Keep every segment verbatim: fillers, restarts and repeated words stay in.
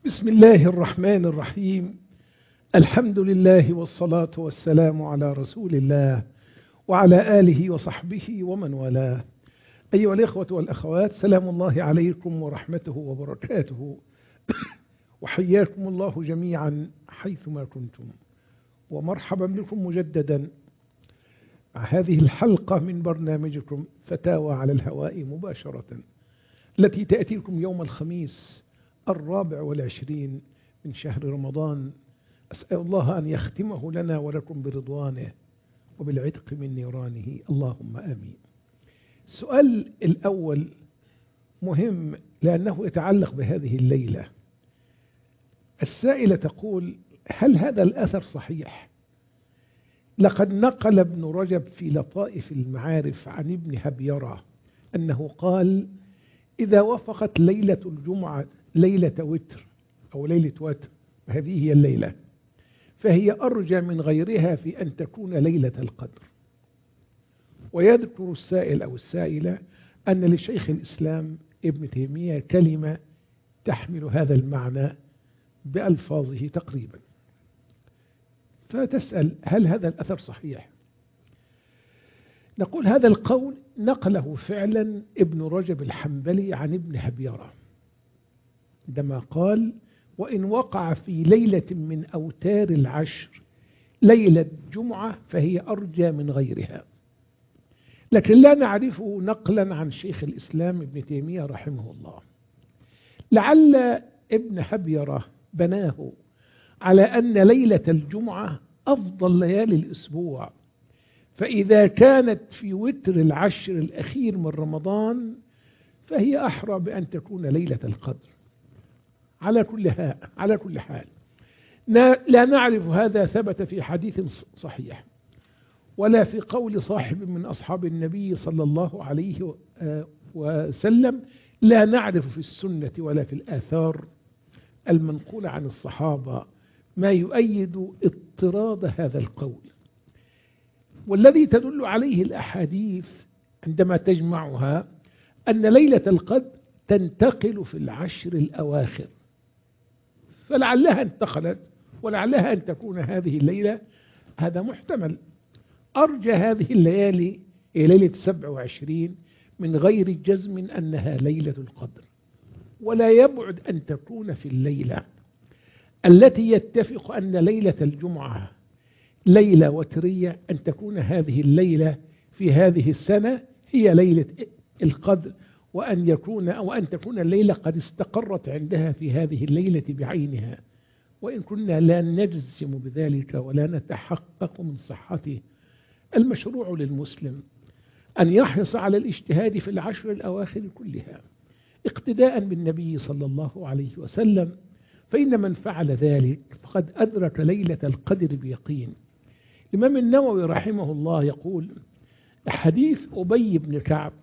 بسم الله الرحمن الرحيم. الحمد لله والصلاة والسلام على رسول الله وعلى آله وصحبه ومن والاه. أيها الإخوة والأخوات، سلام الله عليكم ورحمته وبركاته، وحياكم الله جميعا حيثما كنتم، ومرحبا بكم مجددا مع هذه الحلقة من برنامجكم فتاوى على الهواء مباشرة، التي تأتيكم يوم الخميس الرابع والعشرين من شهر رمضان. أسأل الله أن يختمه لنا ولكم برضوانه وبالعتق من نيرانه، اللهم آمين. السؤال الأول مهم لأنه يتعلق بهذه الليلة. السائلة تقول: هل هذا الأثر صحيح؟ لقد نقل ابن رجب في لطائف المعارف عن ابن هبيرة أنه قال: إذا وافقت ليلة الجمعة ليلة وتر أو ليلة وتر، هذه هي الليلة، فهي أرجى من غيرها في أن تكون ليلة القدر. ويذكر السائل أو السائلة أن لشيخ الإسلام ابن تيمية كلمة تحمل هذا المعنى بألفاظه تقريبا، فتسأل: هل هذا الأثر صحيح؟ نقول: هذا القول نقله فعلا ابن رجب الحنبلي عن ابن هبيرة عندما قال: وإن وقع في ليلة من أوتار العشر ليلة جمعة فهي أرجى من غيرها. لكن لا نعرفه نقلا عن شيخ الإسلام ابن تيمية رحمه الله. لعل ابن هبيرة بناه على أن ليلة الجمعة أفضل ليالي الأسبوع، فإذا كانت في وتر العشر الأخير من رمضان فهي أحرى بأن تكون ليلة القدر. على كل حال على كل حال لا نعرف هذا ثبت في حديث صحيح ولا في قول صاحب من أصحاب النبي صلى الله عليه وسلم. لا نعرف في السنة ولا في الآثار المنقولة عن الصحابة ما يؤيد اضطراد هذا القول، والذي تدل عليه الأحاديث عندما تجمعها أن ليلة القدر تنتقل في العشر الأواخر، فلعلها انتقلت ولعلها أن تكون هذه الليلة، هذا محتمل. أرجى هذه الليالي هي ليلة سبع وعشرين من غير جزم أنها ليلة القدر، ولا يبعد أن تكون في الليلة التي يتفق أن ليلة الجمعة ليلة وترية، أن تكون هذه الليلة في هذه السنة هي ليلة القدر، وأن يكون أو أن تكون الليلة قد استقرت عندها في هذه الليلة بعينها، وإن كنا لا نجزم بذلك ولا نتحقق من صحته. المشروع للمسلم أن يحرص على الاجتهاد في العشر الأواخر كلها اقتداء بالنبي صلى الله عليه وسلم، فإن من فعل ذلك فقد أدرك ليلة القدر بيقين. الإمام النووي رحمه الله يقول: حديث أبي بن كعب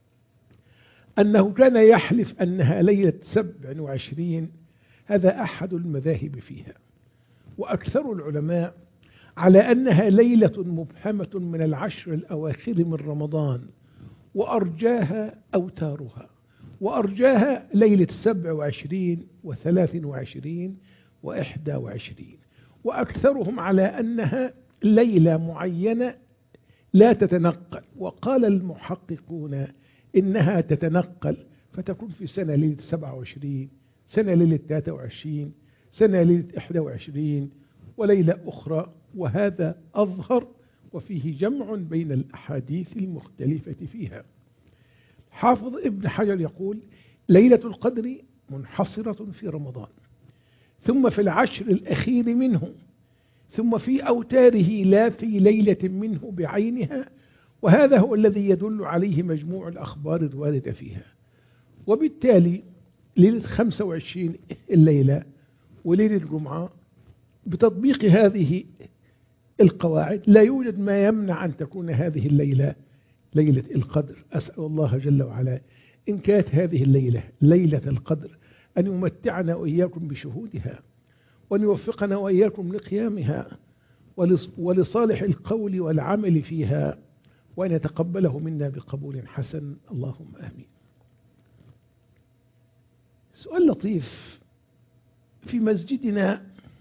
أنه كان يحلف أنها ليلة سبع وعشرين، هذا أحد المذاهب فيها، وأكثر العلماء على أنها ليلة مبهمة من العشر الأواخر من رمضان، وأرجاها أوتارها، وأرجاها ليلة سبع وعشرين وثلاث وعشرين وإحدى وعشرين، وأكثرهم على أنها ليلة معينة لا تتنقل. وقال المحققون إنها تتنقل، فتكون في سنة ليلة سبعة وعشرين، سنة ليلة ثلاثة وعشرين، سنة ليلة إحدى وعشرين، وليلة أخرى، وهذا أظهر وفيه جمع بين الأحاديث المختلفة فيها. حافظ ابن حجر يقول: ليلة القدر منحصرة في رمضان، ثم في العشر الأخير منه، ثم في أوتاره لا في ليلة منه بعينها، وهذا هو الذي يدل عليه مجموع الأخبار الواردة فيها. وبالتالي ليلة خمسة وعشرين الليلة وليلة الجمعة بتطبيق هذه القواعد لا يوجد ما يمنع أن تكون هذه الليلة ليلة القدر. أسأل الله جل وعلا إن كانت هذه الليلة ليلة القدر أن يمتعنا وإياكم بشهودها، وأن يوفقنا وإياكم لقيامها ولصالح القول والعمل فيها، وأن يتقبله منا بقبول حسن، اللهم آمين. سؤال لطيف في مسجدنا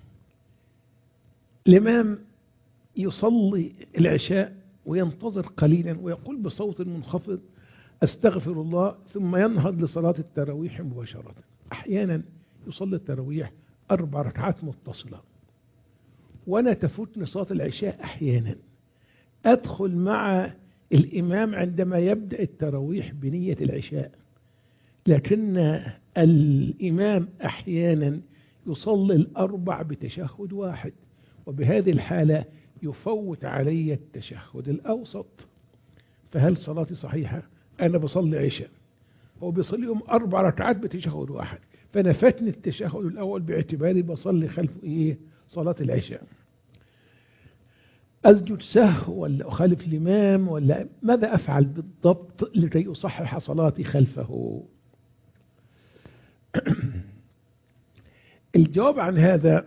الإمام يصلي العشاء وينتظر قليلا ويقول بصوت منخفض أستغفر الله، ثم ينهض لصلاة التراويح مباشرة. أحيانا يصلي التراويح أربع ركعات متصلة، وأنا تفوتني صلاة العشاء أحيانا، أدخل مع الإمام عندما يبدأ التراويح بنية العشاء، لكن الإمام أحيانا يصلي الأربع بتشهد واحد، وبهذه الحالة يفوت علي التشهد الأوسط. فهل صلاتي صحيحة؟ أنا بصلي عشاء، هو بيصليهم أربع ركعات بتشهد واحد، فأنا فاتني التشهد الأول باعتباري بصلي خلف إيه؟ صلاة العشاء. أسجد سهو ولا أخالف الإمام ولا ماذا أفعل بالضبط لكي أصحح صلاتي خلفه؟ الجواب عن هذا،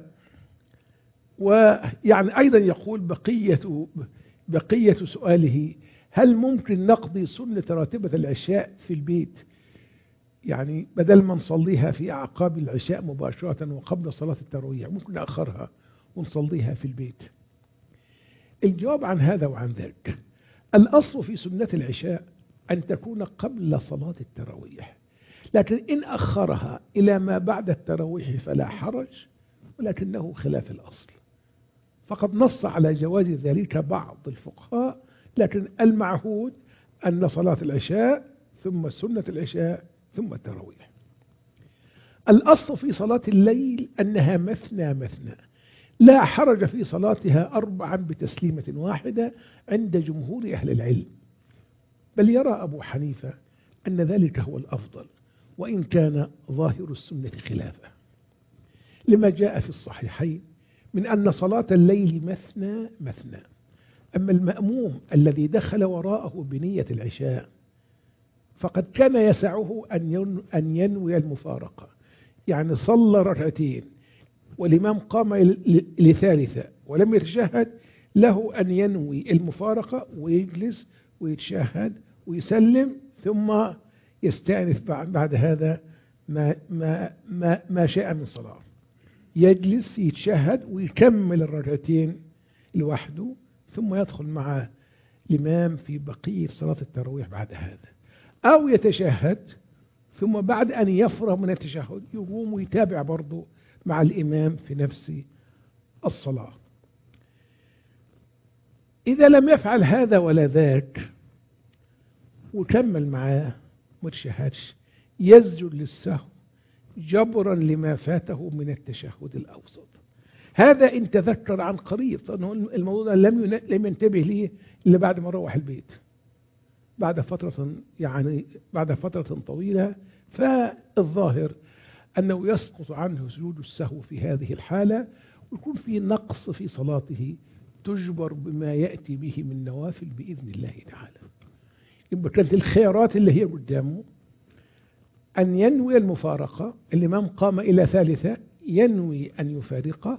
ويعني أيضا يقول بقية بقية سؤاله: هل ممكن نقضي سنة راتبة العشاء في البيت؟ يعني بدل ما نصليها في أعقاب العشاء مباشرة وقبل صلاة التراويح، ممكن نأخرها ونصليها في البيت. الجواب عن هذا وعن ذاك: الأصل في سنة العشاء أن تكون قبل صلاة التراويح، لكن إن أخرها إلى ما بعد التراويح فلا حرج، ولكنه خلاف الأصل. فقد نص على جواز ذلك بعض الفقهاء، لكن المعهود أن صلاة العشاء ثم سنة العشاء ثم التراويح. الأصل في صلاة الليل أنها مثنى مثنى، لا حرج في صلاتها أربعا بتسليمة واحدة عند جمهور أهل العلم، بل يرى أبو حنيفة أن ذلك هو الأفضل، وإن كان ظاهر السنة خلافه، لما جاء في الصحيحين من أن صلاة الليل مثنى مثنى. أما المأموم الذي دخل وراءه بنية العشاء فقد كان يسعه أن ينوي المفارقة، يعني صلى ركعتين والإمام قام لثالثة ولم يتشهد، له أن ينوي المفارقة ويجلس ويتشهد ويسلم، ثم يستأنف بعد هذا ما, ما, ما, ما شاء من صلاة، يجلس يتشهد ويكمل الركعتين لوحده، ثم يدخل مع الإمام في بقية صلاة التراويح بعد هذا، أو يتشهد ثم بعد أن يفرغ من التشهد يقوم ويتابع برضه مع الإمام في نفس الصلاة. إذا لم يفعل هذا ولا ذاك وكمل معاه متشهدش، يسجد للسهو جبرا لما فاته من التشهد الأوسط. هذا إن تذكر عن قريب، الموضوع لم لم ينتبه ليه إلا بعد ما روح البيت بعد فترة، يعني بعد فترة طويلة. فالظاهر أنه يسقط عنه سجود السهو في هذه الحالة، ويكون في نقص في صلاته تجبر بما يأتي به من نوافل بإذن الله تعالى. يبقى كانت الخيارات اللي هي قدامه أن ينوي المفارقة، الإمام قام إلى ثالثة ينوي أن يفارقه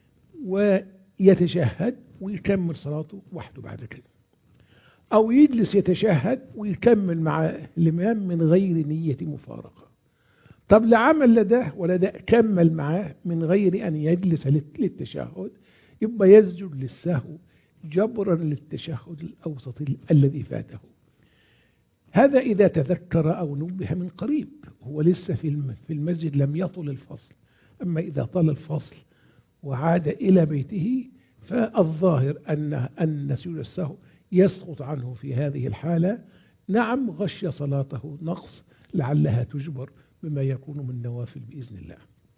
ويتشهد ويكمل صلاته وحده بعد كده، أو يجلس يتشهد ويكمل مع الإمام من غير نية مفارقة. طب لعمل لده ولا ده كمل معاه من غير أن يجلس للتشهد، يبقى يسجد للسهو جبرا للتشهد الأوسط الذي فاته. هذا إذا تذكر أو نبه من قريب، هو لسه في المسجد لم يطل الفصل. أما إذا طال الفصل وعاد إلى بيته فالظاهر أن أن سجود السهو يسقط عنه في هذه الحالة. نعم غشي صلاته نقص لعلها تجبر بما يكون من نوافل بإذن الله.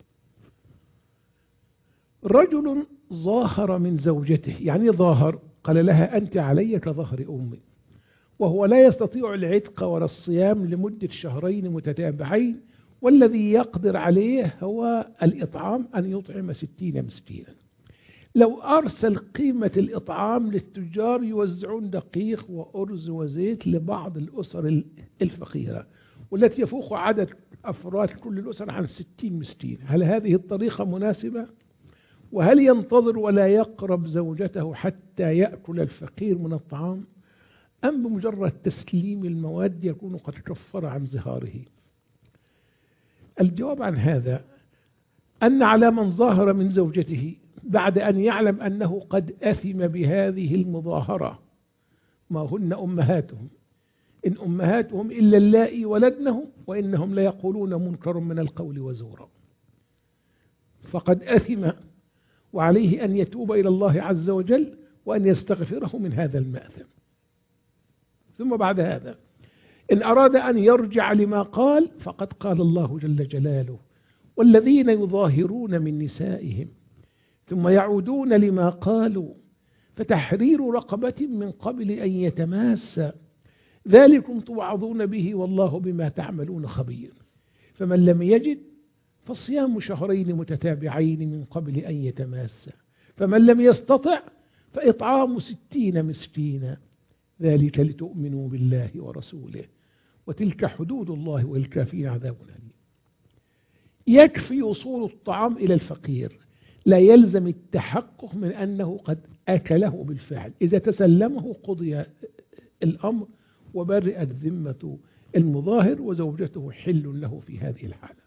رجل ظاهر من زوجته، يعني ظاهر قال لها أنت علي كظهر أمي، وهو لا يستطيع العتق ولا الصيام لمدة شهرين متتابعين، والذي يقدر عليه هو الإطعام، أن يطعم ستين مسكينا. لو أرسل قيمة الإطعام للتجار يوزعون دقيق وأرز وزيت لبعض الأسر الفقيرة والتي يفوق عدد أفراد كل الأسر عن ستين مسكين، هل هذه الطريقة مناسبة؟ وهل ينتظر ولا يقرب زوجته حتى يأكل الفقير من الطعام، أم بمجرد تسليم المواد يكون قد كفر عن زهاره؟ الجواب عن هذا أن على من ظاهر من زوجته بعد أن يعلم أنه قد أثم بهذه المظاهرة، ما هن أمهاتهم إن أمهاتهم إلا اللائي ولدنهم وإنهم ليقولون منكر من القول وزورا، فقد أثم وعليه أن يتوب إلى الله عز وجل وأن يستغفره من هذا المأثم. ثم بعد هذا إن أراد أن يرجع لما قال فقد قال الله جل جلاله: والذين يظاهرون من نسائهم ثم يعودون لما قالوا فتحرير رقبة من قبل أن يتماسا ذلكم توعظون به والله بما تعملون خبير. فمن لم يجد فصيام شهرين متتابعين من قبل أن يتماسا، فمن لم يستطع فإطعام ستين مسكينا، ذلك لتؤمنوا بالله ورسوله وتلك حدود الله والكافرين عذاب أليم. يكفي وصول الطعام إلى الفقير، لا يلزم التحقق من أنه قد أكله بالفعل، إذا تسلمه قضي الأمر وبرئت ذمة المظاهر وزوجته حل له في هذه الحالة.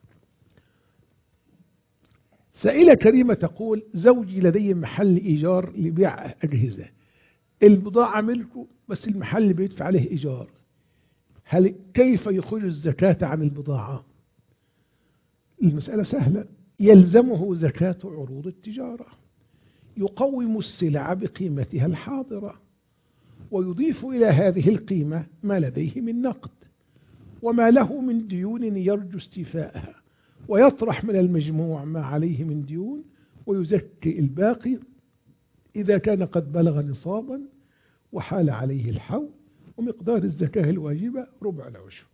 سائلة كريمة تقول: زوجي لدي محل إيجار لبيع أجهزة، البضاعة ملكه بس المحل بيدفع عليه إيجار، هل كيف يخرج الزكاة عن البضاعة؟ المسألة سهلة، يلزمه زكاة عروض التجارة، يقوم السلع بقيمتها الحاضرة ويضيف إلى هذه القيمة ما لديه من نقد وما له من ديون يرجو استيفاءها، ويطرح من المجموع ما عليه من ديون ويزكي الباقي إذا كان قد بلغ نصابا وحال عليه الحول، ومقدار الزكاة الواجبة ربع العشر.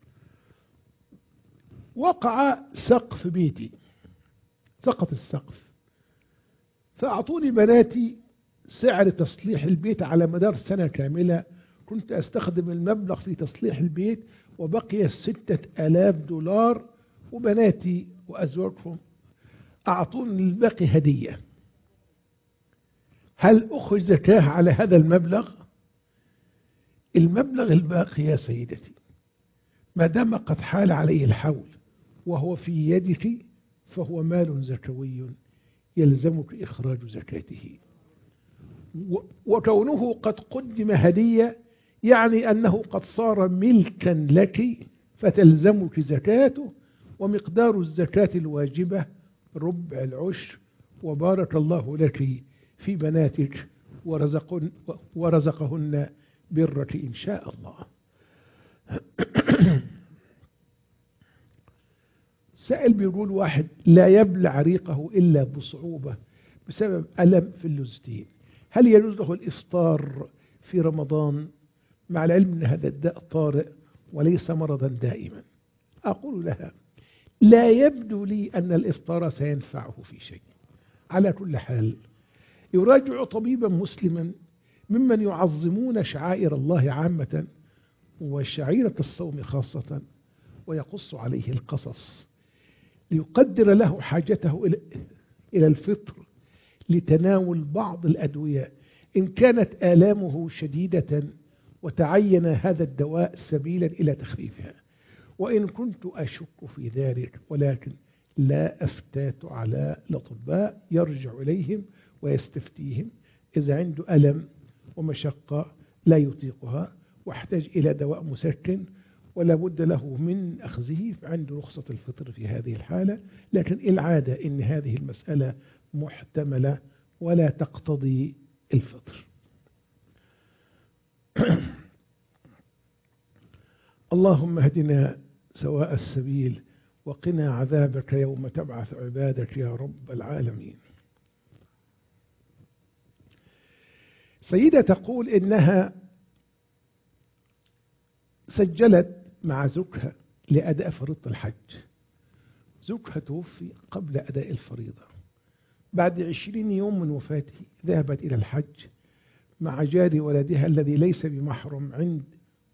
وقع سقف بيتي، سقط السقف، فأعطوني بناتي سعر تصليح البيت على مدار سنة كاملة، كنت أستخدم المبلغ في تصليح البيت وبقي ستة آلاف دولار، وبناتي وأزواجهم أعطوني الباقي هدية. هل أخرج زكاة على هذا المبلغ؟ المبلغ الباقي يا سيدتي ما دام قد حال عليه الحول وهو في يدك فهو مال زكوي يلزمك إخراج زكاته، وكونه قد قدم هدية يعني أنه قد صار ملكا لك فتلزمك زكاته، ومقدار الزكاة الواجبة ربع العشر. وبارك الله لك في بناتك ورزقن ورزقهن برك إن شاء الله. سائل بيقول: واحد لا يبلع ريقه إلا بصعوبة بسبب ألم في اللزتين، هل يجوز له الإفطار في رمضان مع العلم أن هذا الداء طارئ وليس مرضا دائما؟ أقول لها: لا يبدو لي أن الإفطار سينفعه في شيء. على كل حال يراجع طبيبا مسلما ممن يعظمون شعائر الله عامة وشعيرة الصوم خاصة، ويقص عليه القصص ليقدر له حاجته إلى الفطر لتناول بعض الأدوية إن كانت آلامه شديدة وتعين هذا الدواء سبيلا إلى تخفيفها، وإن كنت أشك في ذلك ولكن لا أفتات على الأطباء، يرجع إليهم ويستفتيهم إذا عنده ألم ومشقة لا يطيقها واحتاج إلى دواء مسكن ولا بد له من أخذه، فعنده رخصة الفطر في هذه الحالة. لكن العادة إن هذه المسألة محتملة ولا تقتضي الفطر. اللهم اهدنا سواء السبيل وقنا عذابك يوم تبعث عبادك يا رب العالمين. سيدة تقول إنها سجلت مع زوجها لأداء فريضة الحج، زوجها توفي قبل أداء الفريضة، بعد عشرين يوم من وفاته ذهبت إلى الحج مع جار ولدها الذي ليس بمحرم عند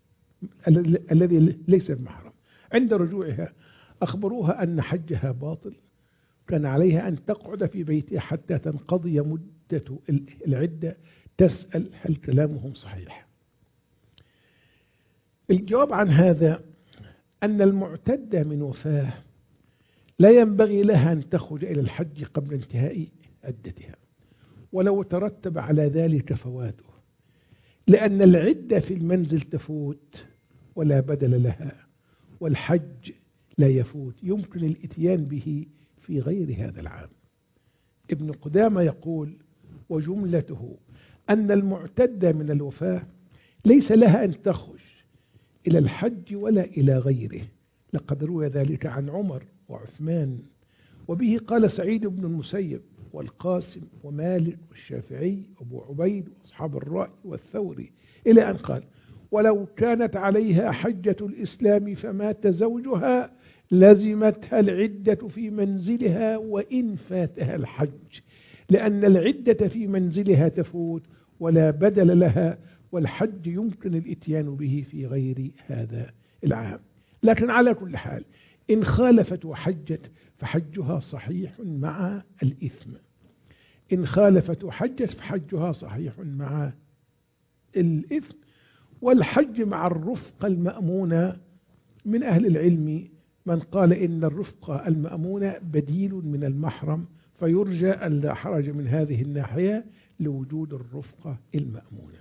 الذي ليس بمحرم. عند رجوعها أخبروها أن حجها باطل، كان عليها أن تقعد في بيتها حتى تنقضي مدة العدة تسأل هل كلامهم صحيح. الجواب عن هذا أن المعتدة من وفاة لا ينبغي لها أن تخرج إلى الحج قبل انتهاء عدتها ولو ترتب على ذلك فواته، لأن العدة في المنزل تفوت ولا بدل لها، والحج لا يفوت، يمكن الإتيان به في غير هذا العام. ابن قدامة يقول: وجملته أن المعتدة من الوفاة ليس لها أن تخرج إلى الحج ولا إلى غيره، لقد روي ذلك عن عمر وعثمان، وبه قال سعيد بن المسيب والقاسم ومالك والشافعي وابو عبيد وأصحاب الرأي والثوري، إلى أن قال: ولو كانت عليها حجة الإسلام فمات زوجها لزمتها العدة في منزلها وإن فاتها الحج، لأن العدة في منزلها تفوت ولا بدل لها، والحج يمكن الإتيان به في غير هذا العام. لكن على كل حال إن خالفت وحجت فحجها صحيح مع الإثم، إن خالفت وحجت فحجها صحيح مع الإثم. والحج مع الرفقة المأمونة، من أهل العلم من قال إن الرفقة المأمونة بديل من المحرم، فيرجى أن لا حرج من هذه الناحية لوجود الرفقة المأمونة.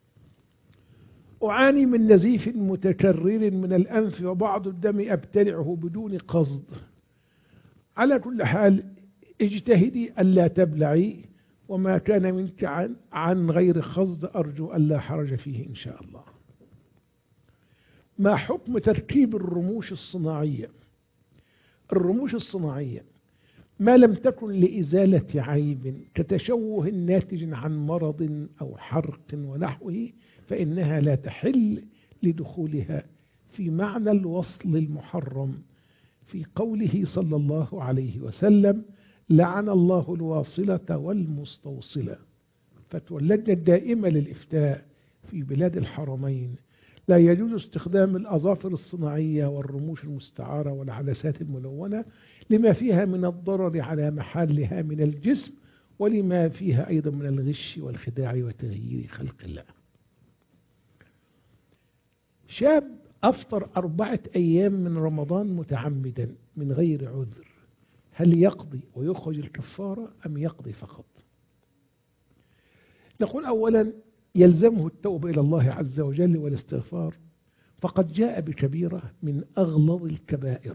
أعاني من نزيف متكرر من الأنف وبعض الدم أبتلعه بدون قصد. على كل حال اجتهدي ألا تبلعي، وما كان منك عن, عن غير قصد أرجو ألا حرج فيه إن شاء الله. ما حكم تركيب الرموش الصناعية؟ الرموش الصناعية ما لم تكن لإزالة عيب كتشوه ناتج عن مرض أو حرق ونحوه فإنها لا تحل لدخولها في معنى الوصل المحرم في قوله صلى الله عليه وسلم: لعن الله الواصلة والمستوصلة. فتوى اللجنة الدائمة للإفتاء في بلاد الحرمين: لا يجوز استخدام الأظافر الصناعية والرموش المستعارة والعدسات الملونة لما فيها من الضرر على محلها من الجسم، ولما فيها أيضا من الغش والخداع وتغيير خلق الله. شاب أفطر أربعة أيام من رمضان متعمدا من غير عذر، هل يقضي ويخرج الكفارة أم يقضي فقط؟ نقول أولا يلزمه التوبة إلى الله عز وجل والاستغفار، فقد جاء بكبيرة من أغلظ الكبائر.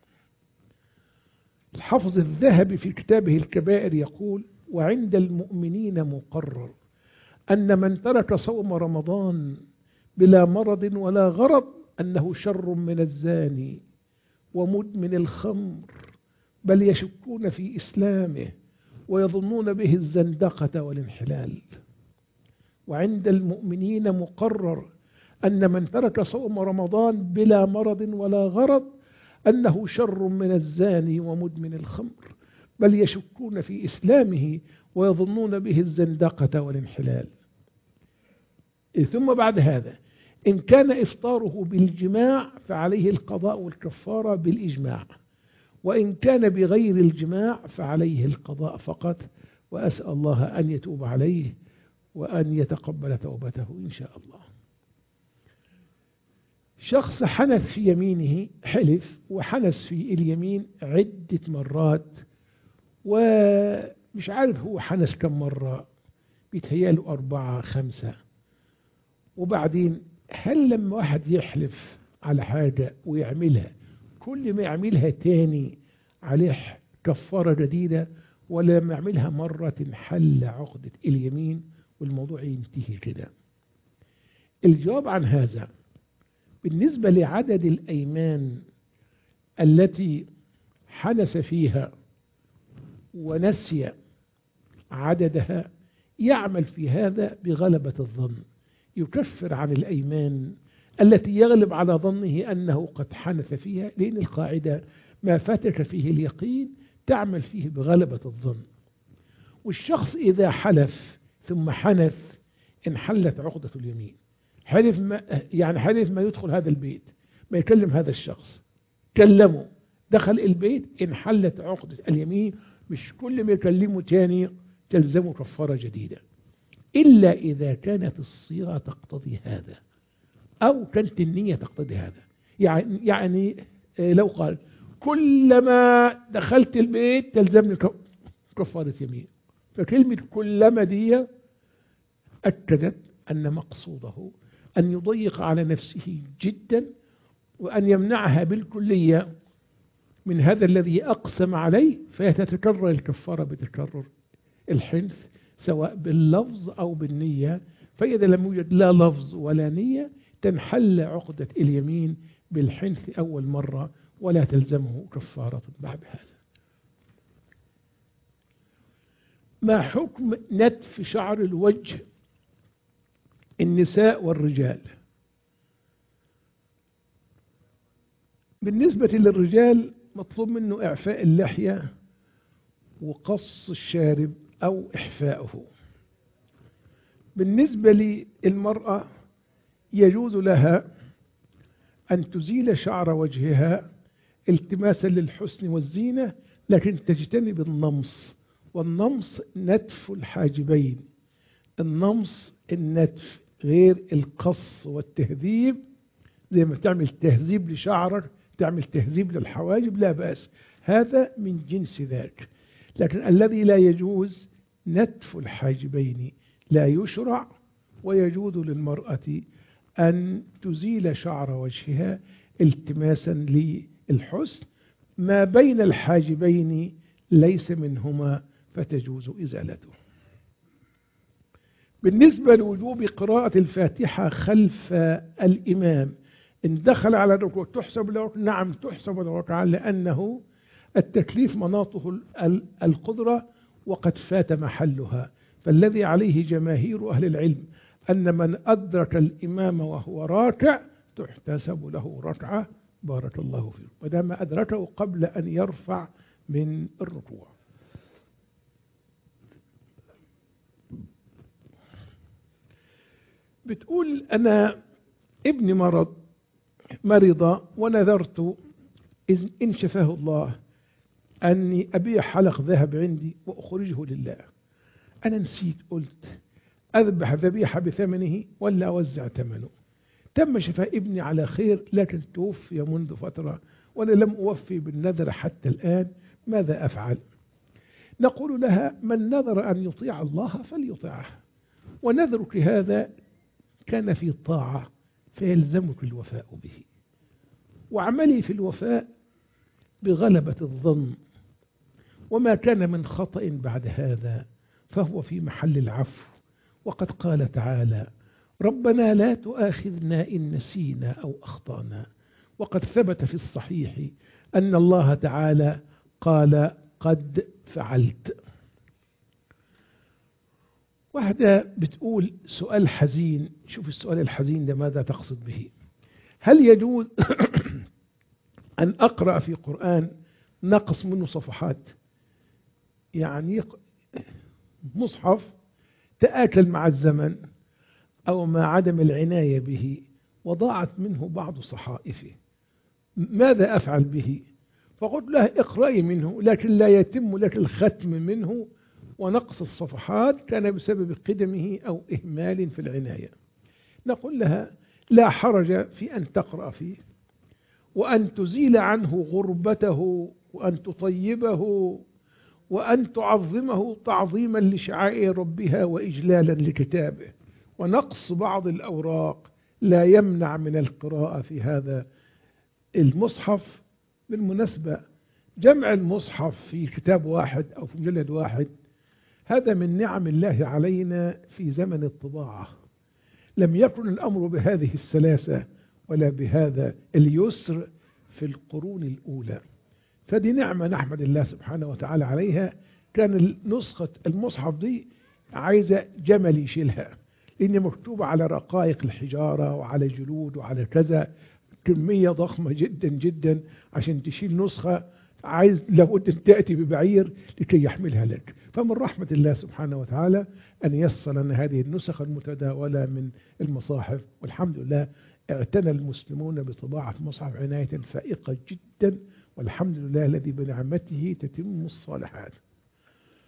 الحافظ الذهبي في كتابه الكبائر يقول: وعند المؤمنين مقرر أن من ترك صوم رمضان بلا مرض ولا غرض أنه شر من الزاني ومدمن الخمر، بل يشكون في إسلامه ويظنون به الزندقة والانحلال. وعند المؤمنين مقرر أن من ترك صوم رمضان بلا مرض ولا غرض أنه شر من الزاني ومدمن الخمر، بل يشكون في إسلامه ويظنون به الزندقة والانحلال. ثم بعد هذا إن كان إفطاره بالجماع فعليه القضاء والكفارة بالإجماع، وإن كان بغير الجماع فعليه القضاء فقط، وأسأل الله أن يتوب عليه وأن يتقبل توبته إن شاء الله. شخص حنث في يمينه، حلف وحنث في اليمين عدة مرات ومش عارف هو حنث كم مرة، بيتهيأله أربعة خمسة. وبعدين هل لما واحد يحلف على حاجة ويعملها كل ما يعملها تاني عليه كفارة جديدة، ولا لما يعملها مرة حل عقدة اليمين والموضوع ينتهي كده؟ الجواب عن هذا: بالنسبة لعدد الأيمان التي حنث فيها ونسي عددها يعمل في هذا بغلبة الظن، يكفر عن الأيمان التي يغلب على ظنه أنه قد حنث فيها، لأن القاعدة ما فاتك فيه اليقين تعمل فيه بغلبة الظن. والشخص إذا حلف ثم حنث انحلت عقدة اليمين. حلف ما يعني حلف ما يدخل هذا البيت، ما يكلم هذا الشخص، كلمه دخل البيت انحلت عقدة اليمين، مش كل ما يكلمه تاني تلزمه كفارة جديدة، إلا إذا كانت الصيغة تقتضي هذا أو كانت النية تقتضي هذا. يعني يعني لو قال كلما دخلت البيت تلزمني كفارة يمين. فكلمة كلما دي أكدت أن مقصوده أن يضيق على نفسه جدا وأن يمنعها بالكلية من هذا الذي أقسم عليه، فيتكرر الكفارة بتكرر الحنث سواء باللفظ أو بالنية. فإذا لم يوجد لا لفظ ولا نية تنحل عقدة اليمين بالحنث أول مرة ولا تلزمه كفارة بعد هذا. ما حكم نتف شعر الوجه النساء والرجال؟ بالنسبة للرجال مطلوب منه إعفاء اللحية وقص الشارب أو إحفاؤه. بالنسبة للمرأة يجوز لها أن تزيل شعر وجهها التماسا للحسن والزينة، لكن تجتنب النمص. والنمص نتف الحاجبين، النمص النتف غير القص والتهذيب. زي ما تعمل تهذيب لشعرك تعمل تهذيب للحواجب لا بأس، هذا من جنس ذاك. لكن الذي لا يجوز نتف الحاجبين لا يشرع. ويجوز للمرأة أن تزيل شعر وجهها التماسا للحسن، ما بين الحاجبين ليس منهما فتجوز إزالته. بالنسبة لوجوب قراءة الفاتحة خلف الإمام إن دخل على الركوع تحسب له؟ نعم تحسب له، لأنه التكليف مناطه القدرة وقد فات محلها. فالذي عليه جماهير أهل العلم أن من أدرك الإمام وهو راكع تحتسب له ركعة بارك الله فيه، ودام أدركه قبل أن يرفع من الركوع. بتقول أنا ابني مرض مرض ونذرت إذ إن شفاه الله أني أبيع حلق ذهب عندي وأخرجه لله. أنا نسيت، قلت أذبح ذبيحة بثمنه ولا أوزع ثمنه. تم شفاء ابني على خير، لكن توفي منذ فترة وأنا لم أوفي بالنذر حتى الآن، ماذا أفعل؟ نقول لها من نذر أن يطيع الله فليطيعه، ونذرك هذا كان في طاعة فيلزمك الوفاء به، واعملي في الوفاء بغلبة الظن، وما كان من خطأ بعد هذا فهو في محل العفو. وقد قال تعالى ربنا لا تؤاخذنا إن نسينا أو أخطأنا. وقد ثبت في الصحيح أن الله تعالى قال قد فعلت. واحدة بتقول سؤال حزين، شوف السؤال الحزين ده ماذا تقصد به. هل يجوز أن أقرأ في قرآن نقص منه صفحات؟ يعني مصحف تآكل مع الزمن أو مع عدم العناية به وضاعت منه بعض صحائفه، ماذا أفعل به؟ فقلت له اقرأي منه، لكن لا يتم لك الختم منه، ونقص الصفحات كان بسبب قدمه أو إهمال في العناية. نقول لها لا حرج في أن تقرأ فيه، وأن تزيل عنه غربته، وأن تطيبه، وأن تعظمه تعظيما لشعائر ربها وإجلالا لكتابه. ونقص بعض الأوراق لا يمنع من القراءة في هذا المصحف. بالمناسبة جمع المصحف في كتاب واحد أو في مجلد واحد هذا من نعم الله علينا في زمن الطباعة. لم يكن الأمر بهذه السلاسة ولا بهذا اليسر في القرون الأولى، فدي نعمة نحمد الله سبحانه وتعالى عليها. كان نسخة المصحف دي عايزة جمل يشيلها، لأن مكتوبة على رقائق الحجارة وعلى جلود وعلى كذا، كمية ضخمة جدا جدا عشان تشيل نسخة عايز لابد أن تأتي ببعير لكي يحملها لك. فمن رحمة الله سبحانه وتعالى أن يسر لنا هذه النسخ المتداولة من المصاحف، والحمد لله اعتنى المسلمون بطباعة مصحف عناية فائقة جدا، والحمد لله الذي بنعمته تتم الصالحات.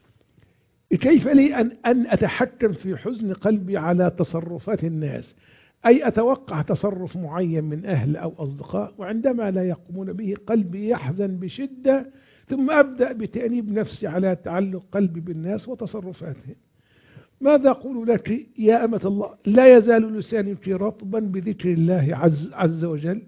كيف لي أن, أن أتحكم في حزن قلبي على تصرفات الناس؟ أي أتوقع تصرف معين من أهل أو أصدقاء، وعندما لا يقومون به قلبي يحزن بشدة، ثم أبدأ بتأنيب نفسي على تعلق قلبي بالناس وتصرفاتهم. ماذا أقول لك يا أمة الله؟ لا يزال لسانك رطبا بذكر الله عز, عز وجل،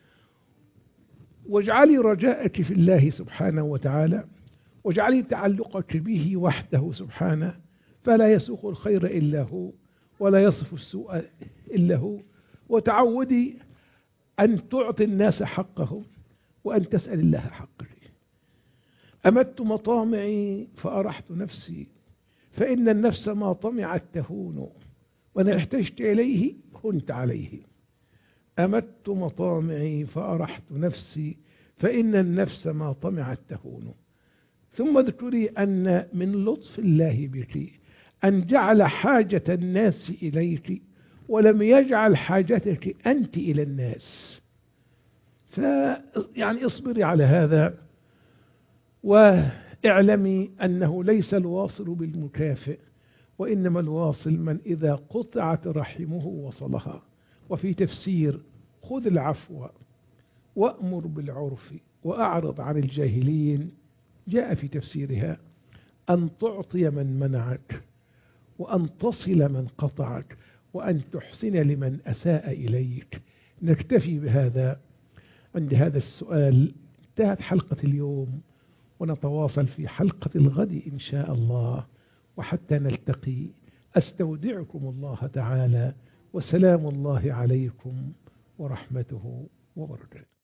واجعلي رجاءك في الله سبحانه وتعالى، واجعلي تعلقك به وحده سبحانه، فلا يسوق الخير إلا هو ولا يصف السوء إلا هو. وتعودي أن تعطي الناس حقهم وأن تسأل الله حقك. أمدت مطامعي فأرحت نفسي، فإن النفس ما طمعت تهون، وإن احتجت إليه كنت عليه. أمدت مطامعي فأرحت نفسي، فإن النفس ما طمعت تهون. ثم اذكري أن من لطف الله بك أن جعل حاجة الناس إليك، ولم يجعل حاجتك أنت إلى الناس. فيعني اصبري على هذا، واعلمي أنه ليس الواصل بالمكافئ، وإنما الواصل من إذا قطعت رحمه وصلها. وفي تفسير خذ العفو وأمر بالعرف وأعرض عن الجاهلين جاء في تفسيرها أن تعطي من منعك، وأن تصل من قطعك، وأن تحسن لمن أساء إليك. نكتفي بهذا عند هذا السؤال. انتهت حلقة اليوم، ونتواصل في حلقة الغد إن شاء الله. وحتى نلتقي أستودعكم الله تعالى، وسلام الله عليكم ورحمته وبركاته.